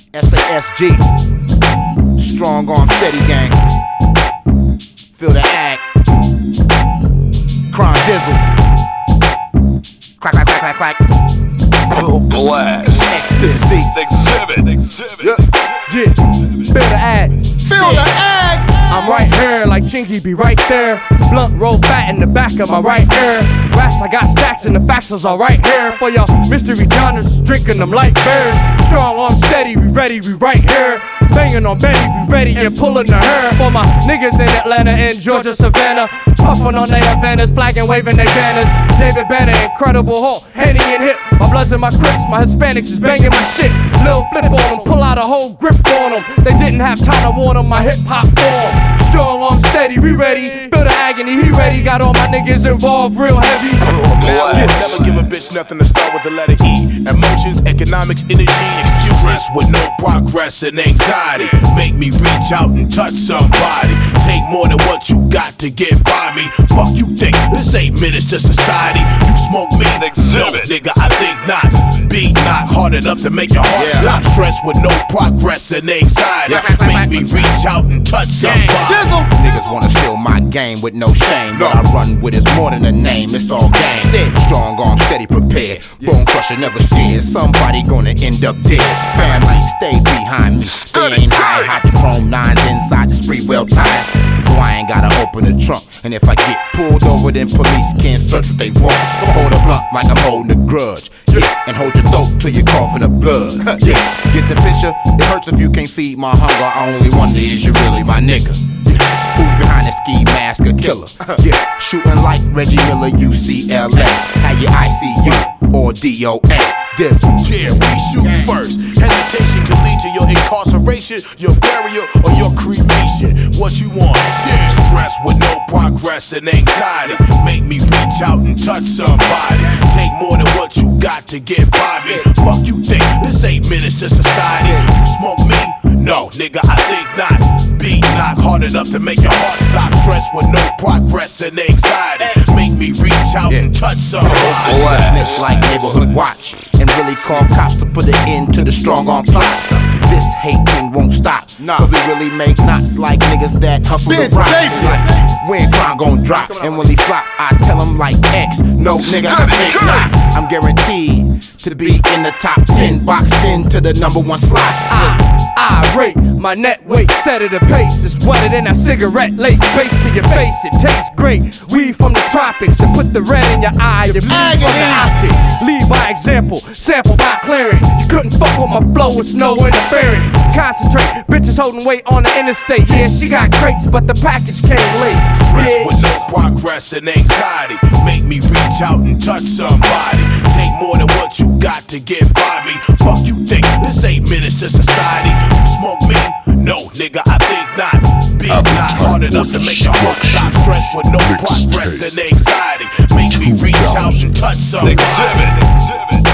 SASG, strong arm steady gang. Feel the ag. Crime Dizzle. Clack, clack, clack, clack, clack. Blast. X to the Z. Exhibit. Yeah. Feel the ag. Feel the ag. I'm right here like Chinky be right there. Blunt roll fat in the back of my right ear. Raps, I got stacks and the facts is all right here. For y'all mystery genres, drinking them light beers. Strong arm steady, we ready, we right here. Banging on Benny, we ready and pulling the hair. For my niggas in Atlanta and Georgia, Savannah. Puffing on their Havanas, flagging, waving their banners. David Banner, Incredible Hulk, Henny and Hip. My Bloods and my Crips, my Hispanics is banging my shit. Lil' flip on them, pull out a whole grip on them. They didn't have time to warn them, my hip-hop form. Strong arm steady, we ready. Feel the agony, he ready. Got all my niggas involved real heavy. Never give a bitch nothing to start with the letter E. Emotions, economics, energy, excuses with no progress and anxiety. Make me reach out and touch somebody. Take more than what you got to get by me. Fuck you think, this ain't minutes to society. You smoke me, no nigga, I think not. Beat not hard enough to make your heart stop. Stress with no progress and anxiety. Make me reach out and touch somebody. Niggas wanna steal my game with no shame. What I run with is more than a name, it's all game. Strong arm, steady prepared. Bone crusher never scared. Somebody gonna end up dead. Family, stay behind me. They ain't hide the chrome nines inside the spree well ties. So I ain't gotta open the trunk. And if I get pulled over, then police can't search what they want. Hold a blunt like I'm holding a grudge. Yeah, and hold your throat till you're coughing up blood. Yeah, get the picture? It hurts if you can't feed my hunger. I only wonder, is you really my nigga? Who's behind that ski mask, a killer? Yeah, shooting like Reggie Miller, UCLA. How you ICU or DOA? Yeah, we shoot first. Hesitation can lead to your incarceration, your burial, or your cremation. What you want? Yeah, stress with no progress and anxiety. Make me reach out and touch somebody. Take more than what you got to get by me. Fuck you think, this ain't minutes to society. You smoke me? No, nigga, I think not. Beat not hard enough to make your heart stop. Stress with no progress and anxiety. Make me reach out and touch somebody. Snitch like Neighborhood Watch and really call cops to put an end to the strong arm plot. This hating won't stop, cause we really make knots like niggas that hustle the rock. Like, when crime gon' drop, and when he flop, I tell him like X, no nigga, I think not. I'm guaranteed to be in the top 10, boxed into the #1 slot. I rate my net weight, set at a pace. It's wetter than that cigarette lace. Base to your face, it tastes great. Weed from the tropics to put the red in your eye. The bleed from the optics. Lead by example, sample by clearance. You couldn't fuck with my flow, it's no interference. Concentrate, bitches holding weight on the interstate. Yeah, she got crates, but the package came late. Stress with no progress and anxiety. Make me reach out and touch somebody. Take more than what you got to get by me. Fuck you think, this ain't minutes to society. You smoke me? No, nigga, I think not. Beat not hard enough to make your heart stop. Stress with no progress and anxiety. Make me reach out and touch somebody. Exhibit.